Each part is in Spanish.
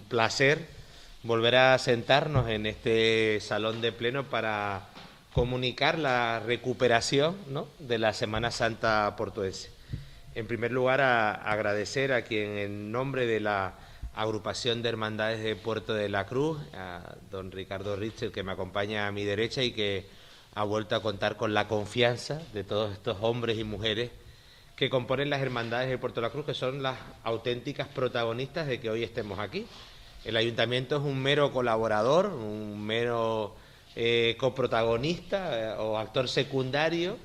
placer volver a sentarnos en este salón de pleno para comunicar la recuperación, ¿no?, de la Semana Santa portuense. En primer lugar, agradecer a quien, en nombre de la Agrupación de Hermandades de Puerto de la Cruz, a don Ricardo Richter, que me acompaña a mi derecha y que ha vuelto a contar con la confianza de todos estos hombres y mujeres que componen las hermandades de Puerto de la Cruz, que son las auténticas protagonistas de que hoy estemos aquí. El ayuntamiento es un mero colaborador, un mero coprotagonista o actor secundario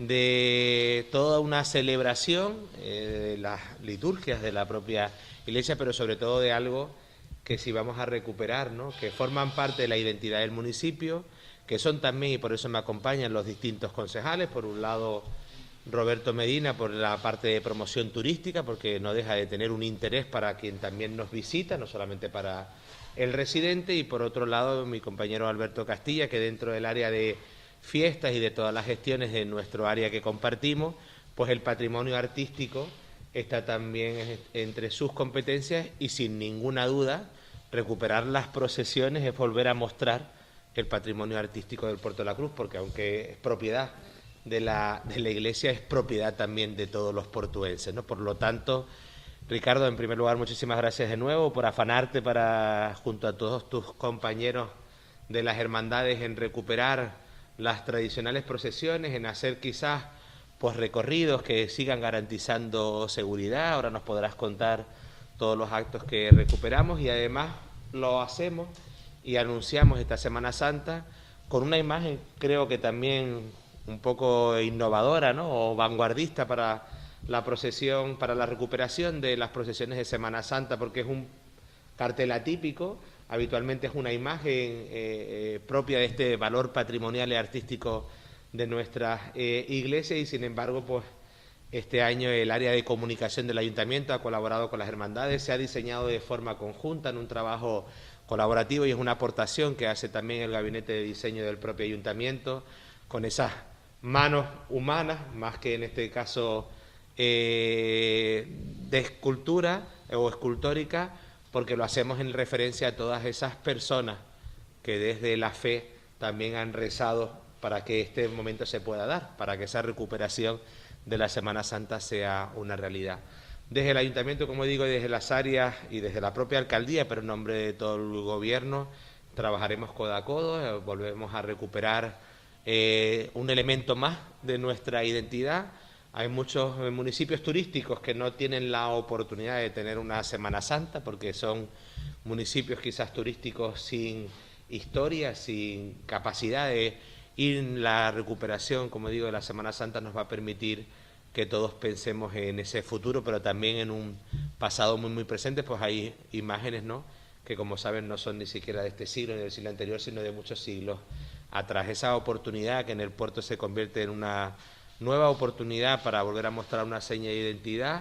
de toda una celebración de las liturgias de la propia Iglesia, pero sobre todo de algo que si vamos a recuperar, ¿no?, que forman parte de la identidad del municipio, que son también, y por eso me acompañan los distintos concejales, por un lado Roberto Medina por la parte de promoción turística, porque no deja de tener un interés para quien también nos visita, no solamente para el residente, y por otro lado mi compañero Alberto Castilla, que dentro del área de fiestas y de todas las gestiones de nuestro área que compartimos, pues el patrimonio artístico está también entre sus competencias, y sin ninguna duda recuperar las procesiones es volver a mostrar el patrimonio artístico del Puerto de la Cruz, porque aunque es propiedad de la Iglesia, es propiedad también de todos los portuenses, ¿no? Por lo tanto, Ricardo, en primer lugar, muchísimas gracias de nuevo por afanarte para, junto a todos tus compañeros de las hermandades, en recuperar las tradicionales procesiones, en hacer quizás pues recorridos que sigan garantizando seguridad. Ahora nos podrás contar todos los actos que recuperamos, y además lo hacemos y anunciamos esta Semana Santa con una imagen, creo que también un poco innovadora, ¿no?, o vanguardista para la procesión, para la recuperación de las procesiones de Semana Santa, porque es un cartel atípico, habitualmente es una imagen propia de este valor patrimonial y artístico de nuestra iglesia, y sin embargo, pues este año el área de comunicación del ayuntamiento ha colaborado con las hermandades, se ha diseñado de forma conjunta en un trabajo colaborativo, y es una aportación que hace también el gabinete de diseño del propio ayuntamiento, con esas manos humanas, más que en este caso de escultura o escultórica, porque lo hacemos en referencia a todas esas personas que desde la fe también han rezado para que este momento se pueda dar, para que esa recuperación de la Semana Santa sea una realidad. Desde el ayuntamiento, como digo, y desde las áreas y desde la propia alcaldía, pero en nombre de todo el gobierno, trabajaremos codo a codo, volvemos a recuperar un elemento más de nuestra identidad. Hay muchos municipios turísticos que no tienen la oportunidad de tener una Semana Santa, porque son municipios quizás turísticos sin historia, sin capacidad de ir. La recuperación, como digo, de la Semana Santa nos va a permitir que todos pensemos en ese futuro, pero también en un pasado muy, muy presente. Pues hay imágenes, ¿no?, que, como saben, no son ni siquiera de este siglo ni del siglo anterior, sino de muchos siglos atrás. Esa oportunidad que en el puerto se convierte en una nueva oportunidad para volver a mostrar una seña de identidad.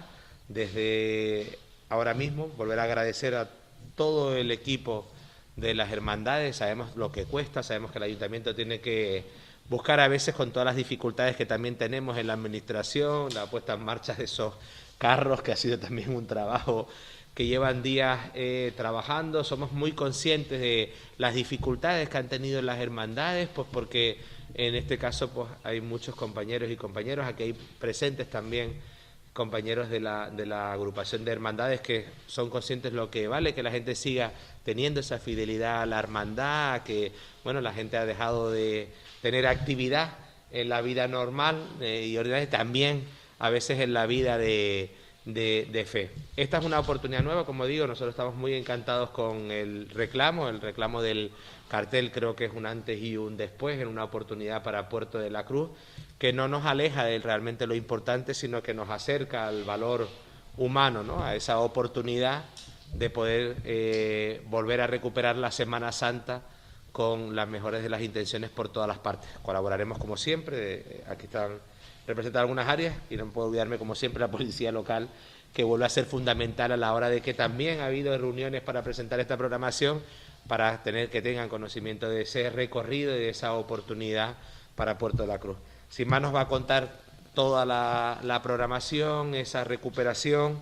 Desde ahora mismo, volver a agradecer a todo el equipo de las hermandades. Sabemos lo que cuesta, sabemos que el ayuntamiento tiene que buscar, a veces con todas las dificultades que también tenemos en la administración, la puesta en marcha de esos carros, que ha sido también un trabajo que llevan días trabajando. Somos muy conscientes de las dificultades que han tenido las hermandades, pues porque en este caso pues hay muchos compañeros y compañeras, aquí hay presentes también compañeros de la agrupación de hermandades, que son conscientes lo que vale que la gente siga teniendo esa fidelidad a la hermandad, que bueno, la gente ha dejado de tener actividad en la vida normal y ordinaria, también a veces en la vida de fe. Esta es una oportunidad nueva, como digo, nosotros estamos muy encantados con el reclamo del cartel. Creo que es un antes y un después, en una oportunidad para Puerto de la Cruz, que no nos aleja de realmente lo importante, sino que nos acerca al valor humano, ¿no?, a esa oportunidad de poder volver a recuperar la Semana Santa con las mejores de las intenciones por todas las partes. Colaboraremos como siempre, aquí están representadas algunas áreas, y no puedo olvidarme, como siempre, la policía local, que vuelve a ser fundamental a la hora de que también ha habido reuniones para presentar esta programación, para que tengan conocimiento de ese recorrido y de esa oportunidad para Puerto de la Cruz. Sin más, nos va a contar toda la programación, esa recuperación,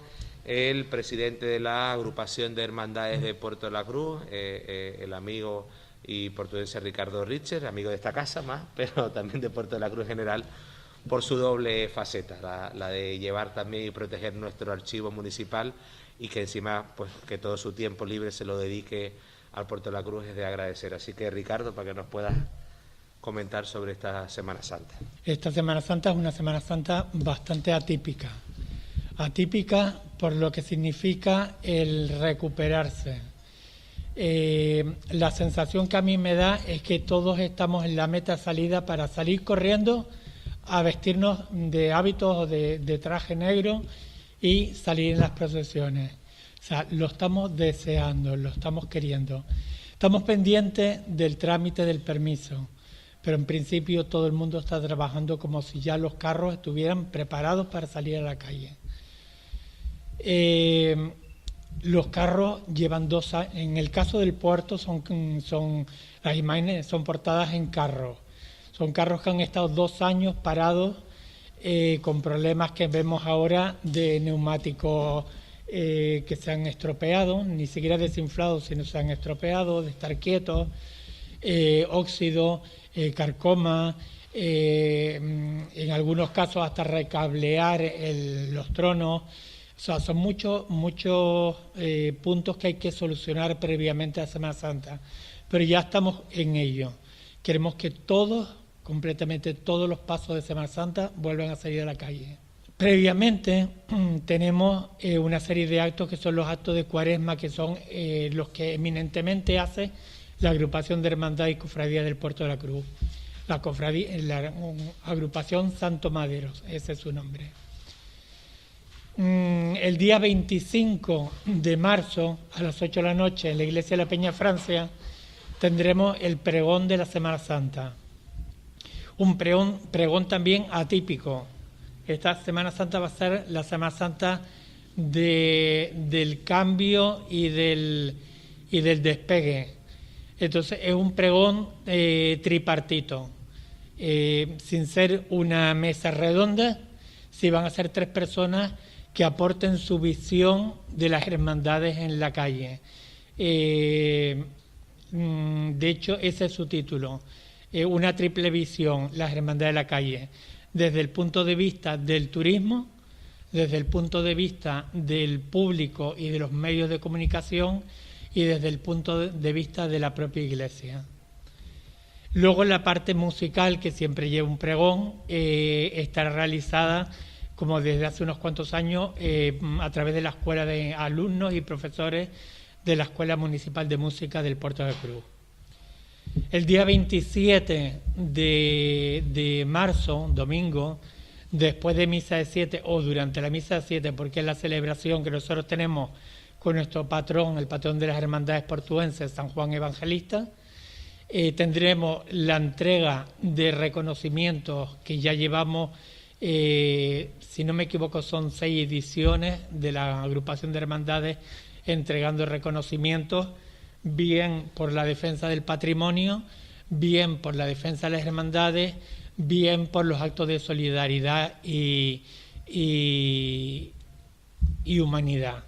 el presidente de la agrupación de hermandades de Puerto de la Cruz, el amigo y portuense Ricardo Richer, amigo de esta casa más, pero también de Puerto de la Cruz en general, por su doble faceta, la de llevar también y proteger nuestro archivo municipal, y que encima pues que todo su tiempo libre se lo dedique al Puerto de la Cruz es de agradecer. Así que, Ricardo, para que nos puedas comentar sobre esta Semana Santa. Esta Semana Santa es una Semana Santa bastante atípica. Atípica por lo que significa el recuperarse. La sensación que a mí me da es que todos estamos en la meta salida para salir corriendo a vestirnos de hábitos o de traje negro y salir en las procesiones. O sea, lo estamos deseando, lo estamos queriendo. Estamos pendientes del trámite del permiso, pero en principio todo el mundo está trabajando como si ya los carros estuvieran preparados para salir a la calle. Los carros llevan 2 años, en el caso del puerto las imágenes son portadas en carros. Son carros que han estado 2 años parados con problemas que vemos ahora de neumáticos que se han estropeado, ni siquiera desinflados, sino se han estropeado, de estar quietos, óxido, carcoma, en algunos casos hasta recablear los tronos. O sea, son muchos puntos que hay que solucionar previamente a Semana Santa, pero ya estamos en ello. Queremos que completamente todos los pasos de Semana Santa vuelvan a salir a la calle. Previamente tenemos una serie de actos que son los actos de Cuaresma, que son los que eminentemente hace la agrupación de Hermandad y Cofradía del Puerto de la Cruz. La agrupación Santo Maderos, ese es su nombre. El día 25 de marzo a las 8 de la noche en la iglesia de la Peña Francia tendremos el pregón de la Semana Santa. Un pregón también atípico. Esta Semana Santa va a ser la Semana Santa del cambio y del despegue. Entonces es un pregón tripartito. Sin ser una mesa redonda, sí van a ser 3 personas que aporten su visión de las hermandades en la calle. De hecho, ese es su título, una triple visión, las hermandades de la calle, desde el punto de vista del turismo, desde el punto de vista del público y de los medios de comunicación y desde el punto de vista de la propia iglesia. Luego la parte musical, que siempre lleva un pregón, estará realizada como desde hace unos cuantos años, a través de la escuela de alumnos y profesores de la Escuela Municipal de Música del Puerto de la Cruz. El día 27 de marzo, domingo, después de misa de 7 o durante la misa de 7, porque es la celebración que nosotros tenemos con nuestro patrón, el patrón de las hermandades portuenses, San Juan Evangelista, tendremos la entrega de reconocimientos que ya llevamos. Si no me equivoco, son 6 ediciones de la agrupación de hermandades entregando reconocimientos, bien por la defensa del patrimonio, bien por la defensa de las hermandades, bien por los actos de solidaridad y humanidad.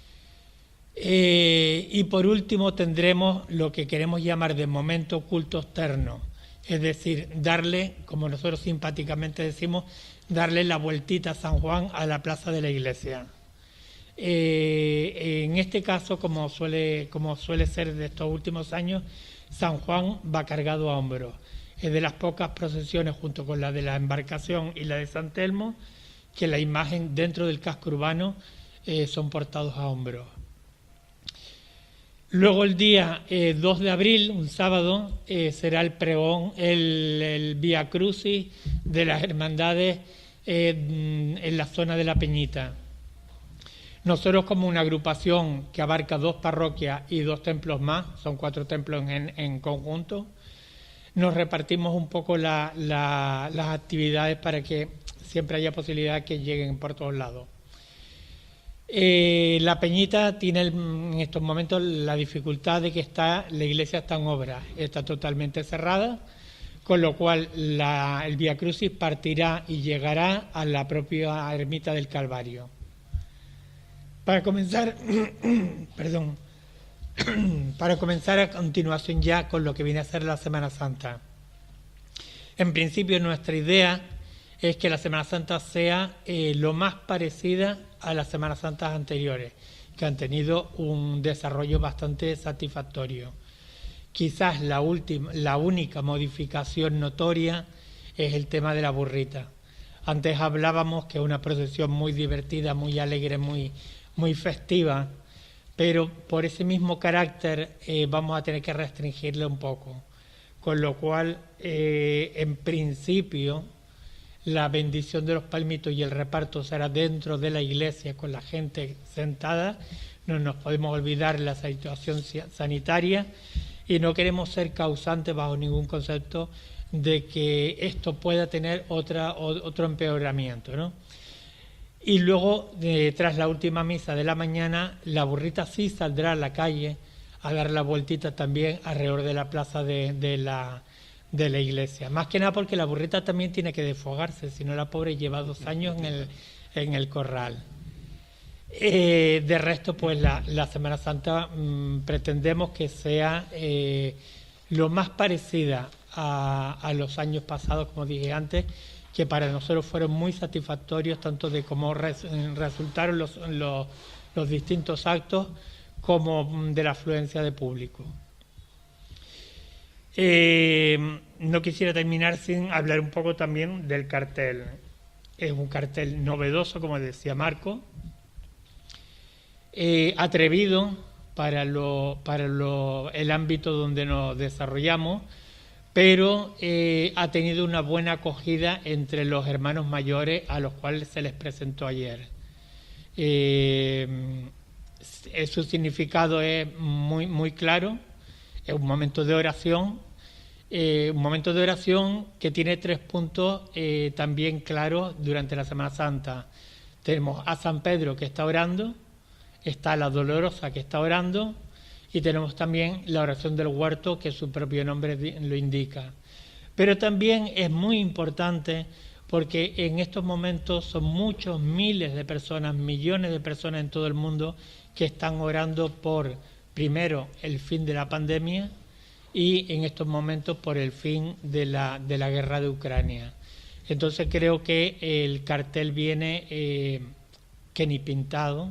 Y por último tendremos lo que queremos llamar de momento culto externo, es decir, darle, como nosotros simpáticamente decimos, darle la vueltita a San Juan a la plaza de la iglesia. En este caso, como suele ser de estos últimos años, San Juan va cargado a hombros. Es de las pocas procesiones, junto con la de la embarcación y la de San Telmo, que la imagen dentro del casco urbano son portados a hombros. Luego el día 2 de abril, un sábado, será el pregón, el Vía Crucis de las hermandades en la zona de la Peñita. Nosotros, como una agrupación que abarca 2 parroquias y 2 templos más, son 4 templos en conjunto, nos repartimos un poco las actividades para que siempre haya posibilidad que lleguen por todos lados. La Peñita tiene en estos momentos la dificultad de que la iglesia está en obra, está totalmente cerrada, con lo cual el Vía Crucis partirá y llegará a la propia ermita del Calvario. Para comenzar, perdón, para comenzar a continuación ya con lo que viene a ser la Semana Santa. En principio nuestra idea es que la Semana Santa sea lo más parecida a las Semanas Santas anteriores, que han tenido un desarrollo bastante satisfactorio. Quizás la única modificación notoria es el tema de la burrita. Antes hablábamos que es una procesión muy divertida, muy alegre, muy festiva, pero por ese mismo carácter vamos a tener que restringirle un poco. Con lo cual, en principio, la bendición de los palmitos y el reparto será dentro de la iglesia con la gente sentada. No nos podemos olvidar la situación sanitaria y no queremos ser causantes bajo ningún concepto de que esto pueda tener otro empeoramiento, ¿no? Y luego, tras la última misa de la mañana, la burrita sí saldrá a la calle a dar la vueltita también alrededor de la plaza de la iglesia. Más que nada porque la burrita también tiene que desfogarse, si no la pobre lleva 2 años en el corral. De resto, pues la Semana Santa pretendemos que sea lo más parecida a los años pasados, como dije antes, que para nosotros fueron muy satisfactorios, tanto de cómo resultaron los distintos actos, como de la afluencia de público. No quisiera terminar sin hablar un poco también del cartel. Es un cartel novedoso, como decía Marco, atrevido para el ámbito donde nos desarrollamos, pero ha tenido una buena acogida entre los hermanos mayores a los cuales se les presentó ayer. Su significado es muy claro. Es un momento de oración, que tiene 3 puntos también claros durante la Semana Santa. Tenemos a San Pedro, que está orando, está la Dolorosa, que está orando, y tenemos también la oración del huerto, que su propio nombre lo indica. Pero también es muy importante porque en estos momentos son muchos miles de personas, millones de personas en todo el mundo que están orando por, primero, el fin de la pandemia y en estos momentos por el fin de la guerra de Ucrania. Entonces creo que el cartel viene que ni pintado,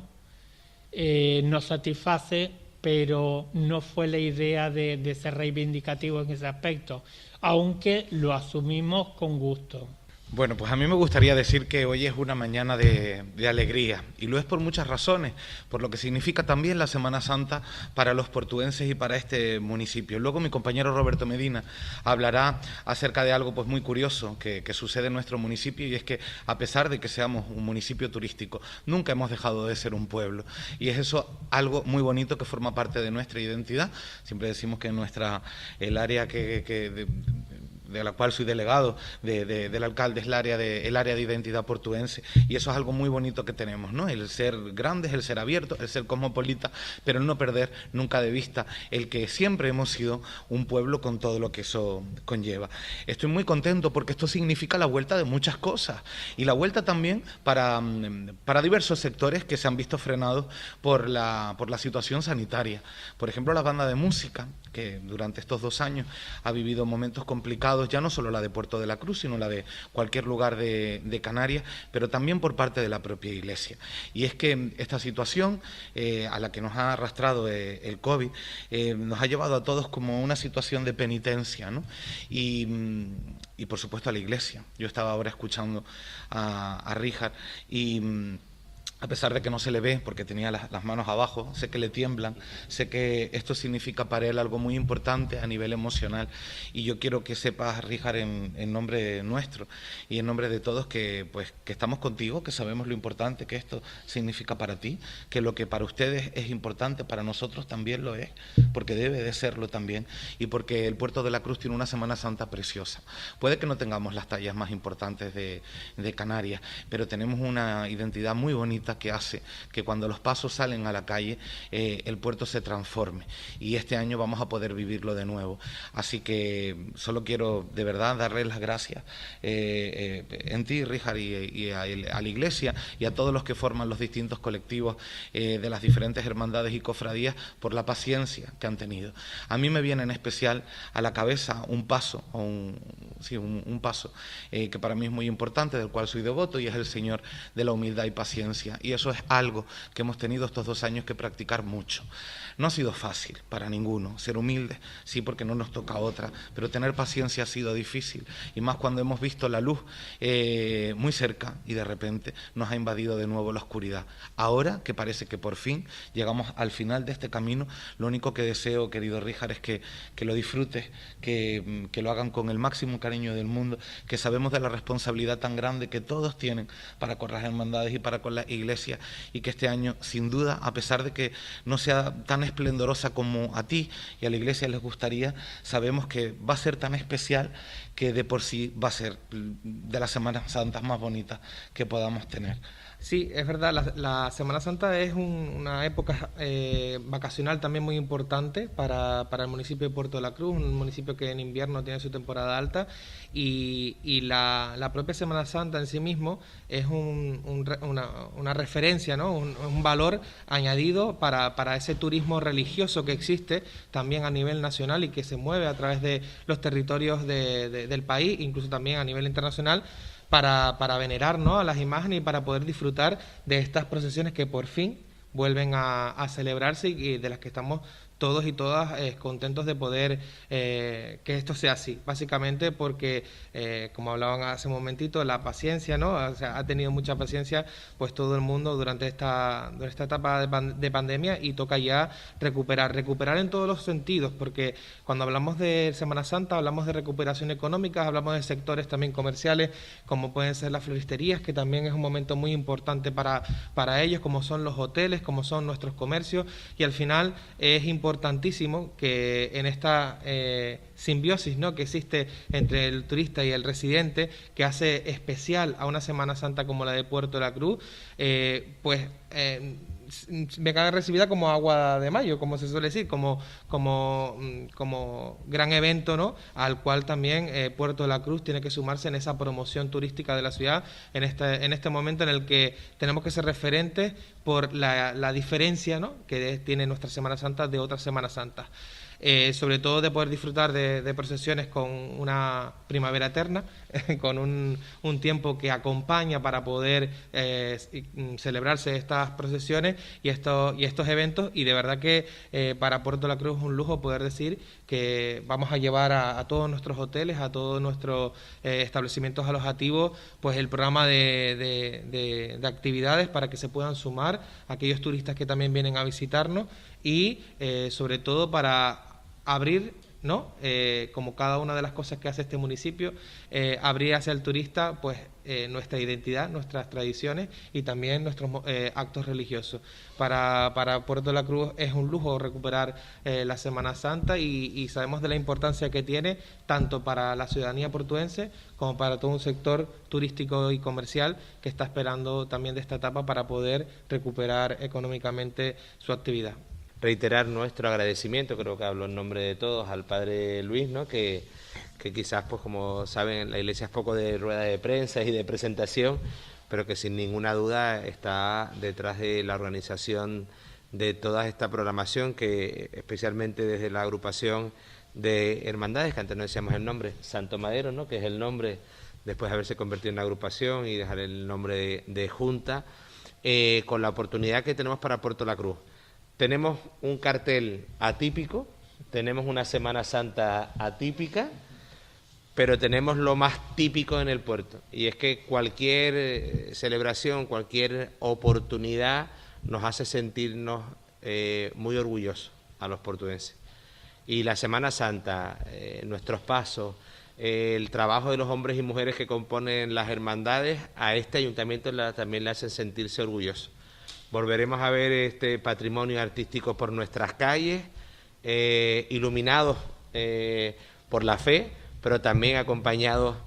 nos satisface, pero no fue la idea de ser reivindicativo en ese aspecto, aunque lo asumimos con gusto. Bueno, pues a mí me gustaría decir que hoy es una mañana de alegría, y lo es por muchas razones, por lo que significa también la Semana Santa para los portuenses y para este municipio. Luego mi compañero Roberto Medina hablará acerca de algo pues muy curioso que sucede en nuestro municipio, y es que a pesar de que seamos un municipio turístico, nunca hemos dejado de ser un pueblo, y es eso algo muy bonito que forma parte de nuestra identidad. Siempre decimos que el área de la cual soy delegado del alcalde es el área de identidad portuense, y eso es algo muy bonito que tenemos, ¿no? El ser grandes, el ser abiertos, el ser cosmopolita, pero el no perder nunca de vista el que siempre hemos sido un pueblo con todo lo que eso conlleva. Estoy muy contento porque esto significa la vuelta de muchas cosas, y la vuelta también para diversos sectores que se han visto frenados por la situación sanitaria. Por ejemplo, la banda de música, que durante estos 2 años ha vivido momentos complicados, ya no solo la de Puerto de la Cruz, sino la de cualquier lugar de Canarias, pero también por parte de la propia Iglesia. Y es que esta situación a la que nos ha arrastrado el COVID nos ha llevado a todos como una situación de penitencia, ¿no? Y por supuesto a la Iglesia. Yo estaba ahora escuchando a Richard y a pesar de que no se le ve porque tenía las manos abajo, sé que le tiemblan, sé que esto significa para él algo muy importante a nivel emocional, y yo quiero que sepas, Richard, en nombre nuestro y en nombre de todos, que estamos contigo, que sabemos lo importante que esto significa para ti, que lo que para ustedes es importante para nosotros también lo es, porque debe de serlo también, y porque el Puerto de la Cruz tiene una Semana Santa preciosa. Puede que no tengamos las tallas más importantes de Canarias, pero tenemos una identidad muy bonita dinámica que hace que cuando los pasos salen a la calle, el puerto se transforme. Y este año vamos a poder vivirlo de nuevo. Así que solo quiero de verdad darles las gracias en ti, Ríjar, y a la Iglesia y a todos los que forman los distintos colectivos de las diferentes hermandades y cofradías por la paciencia que han tenido. A mí me viene en especial a la cabeza un paso, un paso que para mí es muy importante, del cual soy devoto, y es el Señor de la humildad y paciencia. Y eso es algo que hemos tenido estos 2 años que practicar mucho. No ha sido fácil para ninguno. Ser humilde, sí, porque no nos toca otra, pero tener paciencia ha sido difícil, y más cuando hemos visto la luz muy cerca y de repente nos ha invadido de nuevo la oscuridad. Ahora que parece que por fin llegamos al final de este camino, lo único que deseo, querido Ríjar, es que lo disfrutes, que lo hagan con el máximo cariño del mundo, que sabemos de la responsabilidad tan grande que todos tienen para con las hermandades y para con la Iglesia, y que este año, sin duda, a pesar de que no sea tan esplendorosa como a ti y a la Iglesia les gustaría, sabemos que va a ser tan especial que de por sí va a ser de las Semanas Santas más bonitas que podamos tener. Sí, es verdad, la Semana Santa es una época vacacional también muy importante para el municipio de Puerto de la Cruz, un municipio que en invierno tiene su temporada alta, y la propia Semana Santa en sí mismo es una referencia, ¿no? un valor añadido para ese turismo religioso que existe también a nivel nacional y que se mueve a través de los territorios del país, incluso también a nivel internacional, para venerar, ¿no?, a las imágenes y para poder disfrutar de estas procesiones que por fin vuelven a celebrarse y de las que estamos todos y todas contentos de poder que esto sea así, básicamente porque, como hablaban hace un momentito, la paciencia, ¿no? O sea, ha tenido mucha paciencia pues todo el mundo durante esta etapa de pandemia, y toca ya recuperar en todos los sentidos, porque cuando hablamos de Semana Santa hablamos de recuperación económica, hablamos de sectores también comerciales, como pueden ser las floristerías, que también es un momento muy importante para ellos, como son los hoteles, como son nuestros comercios, y al final es importantísimo que en esta simbiosis, ¿no?, que existe entre el turista y el residente, que hace especial a una Semana Santa como la de Puerto de la Cruz, venga recibida como agua de mayo, como se suele decir, como gran evento, ¿no?, al cual también Puerto de la Cruz tiene que sumarse en esa promoción turística de la ciudad, en este momento en el que tenemos que ser referentes por la diferencia, ¿no?, que tiene nuestra Semana Santa de otras Semanas Santas. Sobre todo de poder disfrutar de procesiones con una primavera eterna, con un tiempo que acompaña para poder celebrarse estas procesiones y estos eventos, y de verdad que para Puerto de la Cruz es un lujo poder decir que vamos a llevar a todos nuestros hoteles, a todos nuestros establecimientos alojativos, pues el programa de actividades para que se puedan sumar aquellos turistas que también vienen a visitarnos, y sobre todo para abrir, ¿no?, como cada una de las cosas que hace este municipio, abrir hacia el turista pues nuestra identidad, nuestras tradiciones y también nuestros actos religiosos. Para Puerto de la Cruz es un lujo recuperar la Semana Santa, y sabemos de la importancia que tiene tanto para la ciudadanía portuense como para todo un sector turístico y comercial que está esperando también de esta etapa para poder recuperar económicamente su actividad. Reiterar nuestro agradecimiento, creo que hablo en nombre de todos, al padre Luis, ¿no?, que quizás, pues como saben, la Iglesia es poco de rueda de prensa y de presentación, pero que sin ninguna duda está detrás de la organización de toda esta programación, que especialmente desde la agrupación de hermandades, que antes no decíamos el nombre, Santo Madero, ¿no?, que es el nombre después de haberse convertido en agrupación y dejar el nombre de junta, con la oportunidad que tenemos para Puerto la Cruz. Tenemos un cartel atípico, tenemos una Semana Santa atípica, pero tenemos lo más típico en el puerto, y es que cualquier celebración, cualquier oportunidad nos hace sentirnos muy orgullosos a los portugueses. Y la Semana Santa, nuestros pasos, el trabajo de los hombres y mujeres que componen las hermandades, a este ayuntamiento también le hacen sentirse orgulloso. Volveremos a ver este patrimonio artístico por nuestras calles, iluminados por la fe, pero también acompañados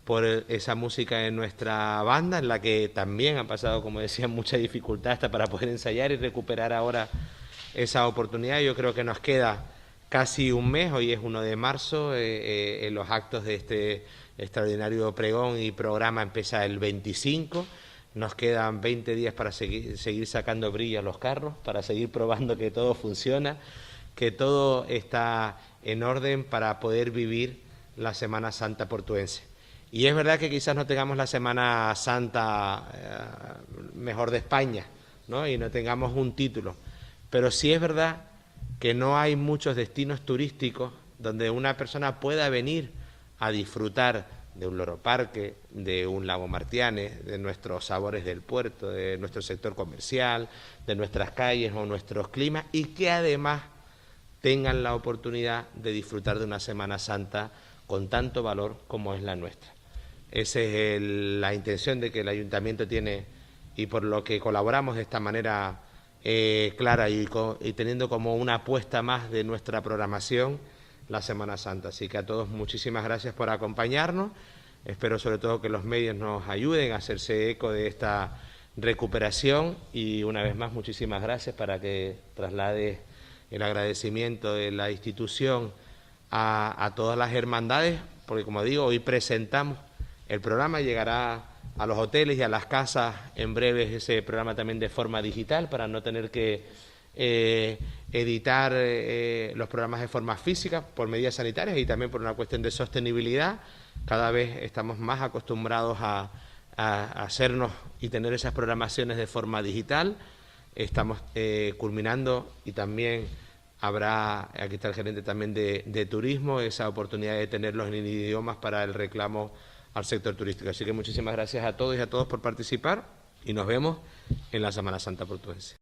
por esa música en nuestra banda, en la que también han pasado, como decía, mucha dificultad hasta para poder ensayar y recuperar ahora esa oportunidad. Yo creo que nos queda casi un mes, hoy es 1 de marzo, en los actos de este extraordinario pregón y programa empieza el 25, nos quedan 20 días para seguir sacando brillo a los carros, para seguir probando que todo funciona, que todo está en orden para poder vivir la Semana Santa portuense. Y es verdad que quizás no tengamos la Semana Santa mejor de España, ¿no? Y no tengamos un título, pero sí es verdad que no hay muchos destinos turísticos donde una persona pueda venir a disfrutar de un loro parque, de un lago Martianes, de nuestros sabores del puerto, de nuestro sector comercial, de nuestras calles o nuestros climas, y que además tengan la oportunidad de disfrutar de una Semana Santa con tanto valor como es la nuestra. Esa es la intención de que el Ayuntamiento tiene, y por lo que colaboramos de esta manera clara y teniendo como una apuesta más de nuestra programación la Semana Santa. Así que a todos muchísimas gracias por acompañarnos. Espero sobre todo que los medios nos ayuden a hacerse eco de esta recuperación y una vez más muchísimas gracias para que traslade el agradecimiento de la institución a todas las hermandades, porque como digo, hoy presentamos el programa, llegará a los hoteles y a las casas en breve ese programa también de forma digital para no tener que editar los programas de forma física por medidas sanitarias y también por una cuestión de sostenibilidad. Cada vez estamos más acostumbrados a hacernos y tener esas programaciones de forma digital. Estamos culminando y también habrá, aquí está el gerente también de turismo, esa oportunidad de tenerlos en idiomas para el reclamo al sector turístico. Así que muchísimas gracias a todos y a todos por participar y nos vemos en la Semana Santa portuense.